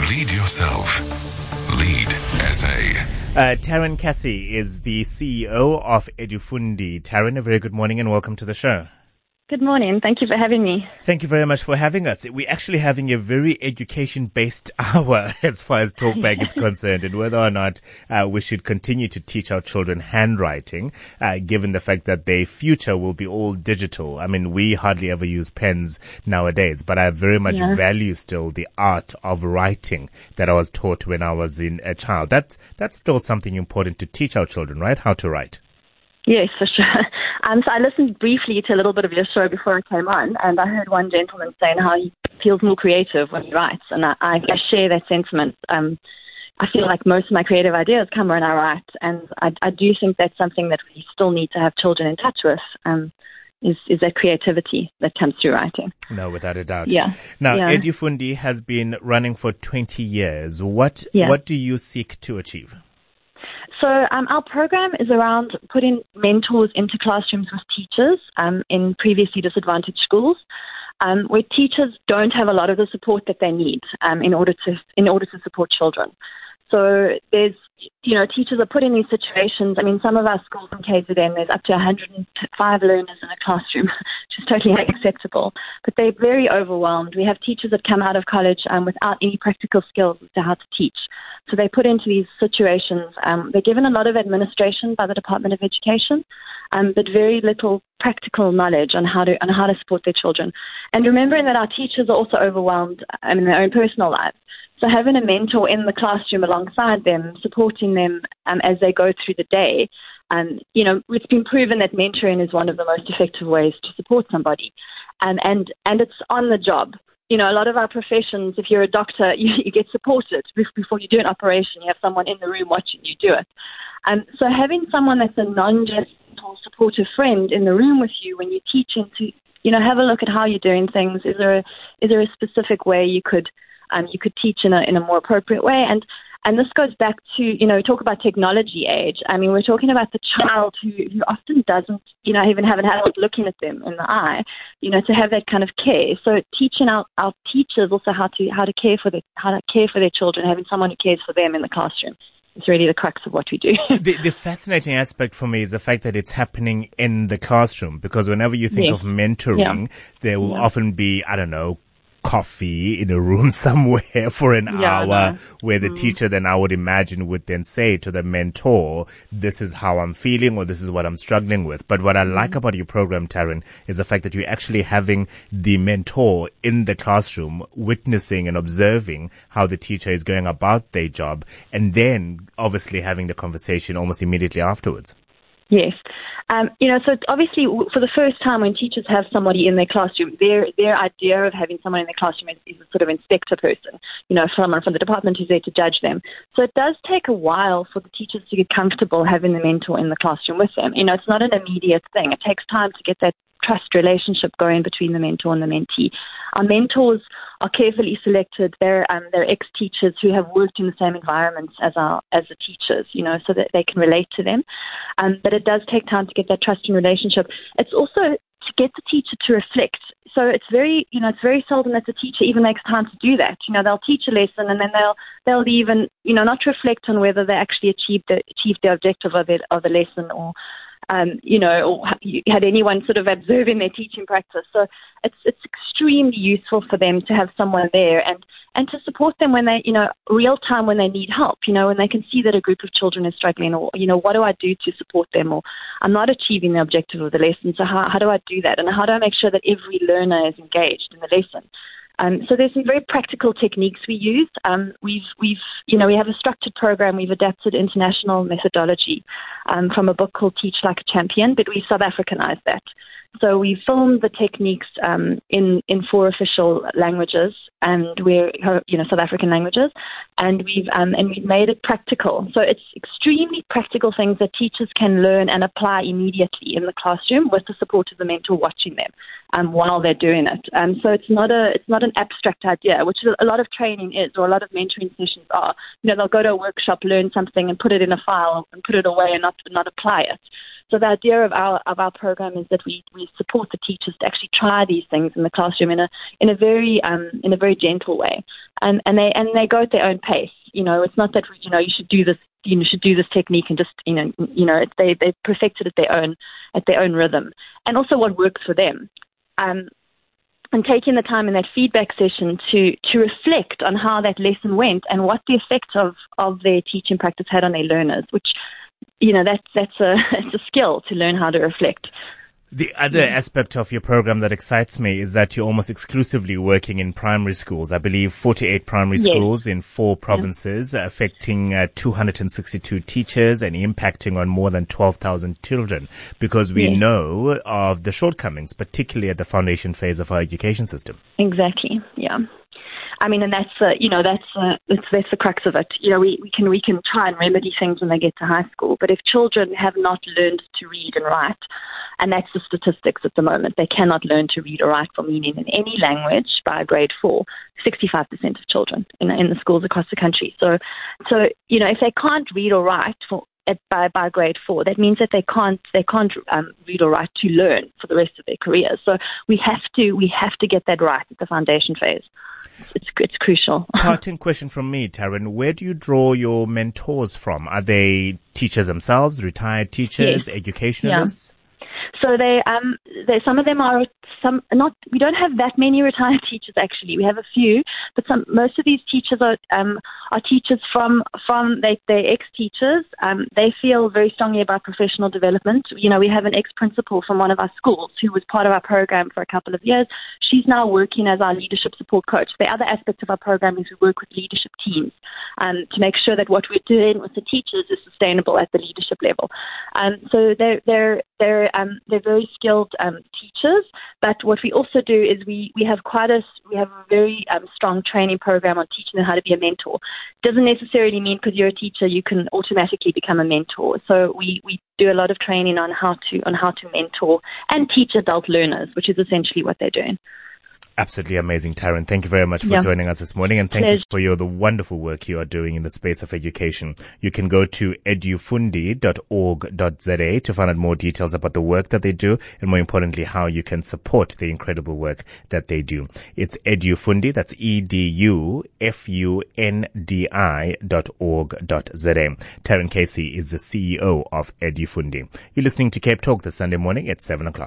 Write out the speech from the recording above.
Lead yourself. Lead SA. Taryn Cassie is the CEO of Edufundi. Taryn, a very good morning and welcome to the show. Good morning. Thank you for having me. Thank you very much for having us. We're actually having a very education-based hour as far as Talkback is concerned, and whether or not we should continue to teach our children handwriting, given the fact that their future will be all digital. I mean, we hardly ever use pens nowadays, but I very much value still the art of writing that I was taught when I was a child. That's still something important to teach our children, right? How to write. Yes, for sure. So I listened briefly to a little bit of your show before I came on, and I heard one gentleman saying how he feels more creative when he writes, and I share that sentiment. I feel like most of my creative ideas come when I write, and I do think that's something that we still need to have children in touch with, is that creativity that comes through writing. No, without a doubt. Yeah. Now, Edufundi has been running for 20 years. What do you seek to achieve? So our program is around putting mentors into classrooms with teachers in previously disadvantaged schools, where teachers don't have a lot of the support that they need in order to support children. So there's, teachers are put in these situations. I mean, some of our schools in KZN, there's up to 105 learners in a classroom, which is totally unacceptable. But they're very overwhelmed. We have teachers that come out of college without any practical skills as to how to teach. So they're put into these situations. They're given a lot of administration by the Department of Education, but very little practical knowledge on how to support their children. And remembering that our teachers are also overwhelmed in their own personal lives. So having a mentor in the classroom alongside them, supporting them as they go through the day, it's been proven that mentoring is one of the most effective ways to support somebody, and it's on the job. A lot of our professions, if you're a doctor, you get supported before you do an operation. You have someone in the room watching you do it. So having someone that's a non-judgmental, supportive friend in the room with you when you're teaching to, have a look at how you're doing things. Is there a specific way you could teach in a more appropriate way? And this goes back to, talk about technology age. I mean, we're talking about the child who often doesn't, even have an adult looking at them in the eye, to have that kind of care. So teaching our teachers also how to care for their children, having someone who cares for them in the classroom. It's really the crux of what we do. The fascinating aspect for me is the fact that it's happening in the classroom, because whenever you think of mentoring, there will often be, coffee in a room somewhere for an hour where the teacher then, I would imagine, would then say to the mentor, this is how I'm feeling or this is what I'm struggling with. But what I like about your program, Taryn, is the fact that you're actually having the mentor in the classroom witnessing and observing how the teacher is going about their job, and then obviously having the conversation almost immediately afterwards. Yes. So obviously for the first time when teachers have somebody in their classroom, their idea of having someone in their classroom is a sort of inspector person, someone from the department who's there to judge them. So it does take a while for the teachers to get comfortable having the mentor in the classroom with them. It's not an immediate thing. It takes time to get that trust relationship going between the mentor and the mentee. Our mentors are carefully selected. They're ex-teachers who have worked in the same environments as the teachers, so that they can relate to them. But it does take time to get that trusting relationship. It's also to get the teacher to reflect. So it's very seldom that the teacher even makes time to do that. They'll teach a lesson and then they'll leave and, not reflect on whether they actually achieved the objective of the lesson or had anyone sort of observing their teaching practice. So it's extremely useful for them to have someone there and to support them when they, real time when they need help, when they can see that a group of children is struggling or, what do I do to support them, or I'm not achieving the objective of the lesson. So how do I do that? And how do I make sure that every learner is engaged in the lesson? So there's some very practical techniques we used. We have a structured program. We've adapted international methodology from a book called Teach Like a Champion, but we South Africanized that. So we filmed the techniques in 4 official languages, and we're South African languages, and we've made it practical. So it's extremely practical things that teachers can learn and apply immediately in the classroom with the support of the mentor watching them while they're doing it. So it's not an abstract idea, which a lot of training is, or a lot of mentoring sessions are. They'll go to a workshop, learn something, and put it in a file and put it away and not apply it. So the idea of our program is that we support the teachers to actually try these things in the classroom in a very gentle way, and they go at their own pace. It's not that you should do this. You should do this technique and just they perfect it at their own rhythm, and also what works for them. And taking the time in that feedback session to reflect on how that lesson went and what the effect of their teaching practice had on their learners, which, it's a skill to learn how to reflect. The other aspect of your program that excites me is that you're almost exclusively working in primary schools. I believe 48 primary schools in 4 provinces, affecting 262 teachers and impacting on more than 12,000 children, because we know of the shortcomings, particularly at the foundation phase of our education system. Exactly. Yeah. I mean, and that's the crux of it. We can try and remedy things when they get to high school, but if children have not learned to read and write, and that's the statistics at the moment, they cannot learn to read or write for meaning in any language by grade 4. 65% of children in the schools across the country. So if they can't read or write by grade 4, that means that they can't read or write to learn for the rest of their careers. So we have to get that right at the foundation phase. It's crucial. Parting question from me, Taryn. Where do you draw your mentors from? Are they teachers themselves, retired teachers, educationalists? Yeah. So some of them are not. We don't have that many retired teachers actually. We have a few, but most of these teachers are teachers from they're ex-teachers. They feel very strongly about professional development. We have an ex-principal from one of our schools who was part of our program for a couple of years. She's now working as our leadership support coach. The other aspect of our program is we work with leadership teams to make sure that what we're doing with the teachers is sustainable at the leadership level. So they're very skilled teachers, but what we also do is we have a very strong training program on teaching them how to be a mentor. Doesn't necessarily mean because you're a teacher you can automatically become a mentor. So we do a lot of training on how to mentor and teach adult learners, which is essentially what they're doing. Absolutely amazing, Taryn. Thank you very much for joining us this morning, and thank you for the wonderful work you are doing in the space of education. You can go to edufundi.org.za to find out more details about the work that they do, and more importantly, how you can support the incredible work that they do. It's edufundi, that's edufundi.org.za. Taryn Casey is the CEO of Edufundi. You're listening to Cape Talk this Sunday morning at 7 o'clock.